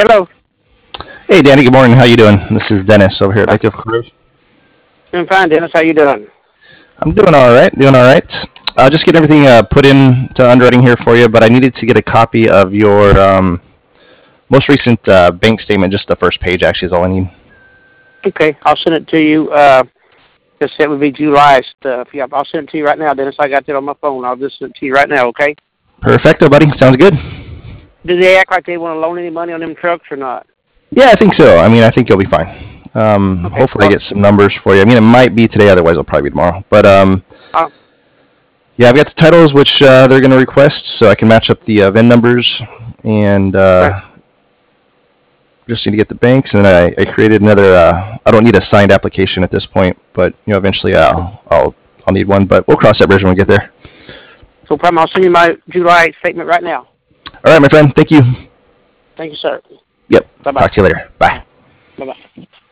Hello. Hey, Danny. Good morning. How you doing? This is Dennis over here at Lake of Careers. I'm fine, Dennis. How you doing? I'm doing all right. Doing all right. Just getting everything put into underwriting here for you, but I needed to get a copy of your most recent bank statement. Just the first page, actually, is all I need. Okay, I'll send it to you. Just it would be July stuff. Yeah, I'll send it to you right now, Dennis. I got that on my phone. I'll just send it to you right now, okay? Perfecto, buddy. Sounds good. Do they act like they want to loan any money on them trucks or not? Yeah, I think so. I mean, I think you'll be fine. Okay. Hopefully, I get some numbers for you. I mean, it might be today. Otherwise, it'll probably be tomorrow. But Uh, yeah, I've got the titles which they're going to request, so I can match up the VIN numbers and. okay. Just need to get the banks, and then I created another. I don't need a signed application at this point, but eventually I'll need one. But we'll cross that bridge when we get there. So, problem, I'll send you my July statement right now. All right, my friend. Thank you. Thank you, sir. Yep. Bye-bye. Talk to you later. Bye. Bye-bye.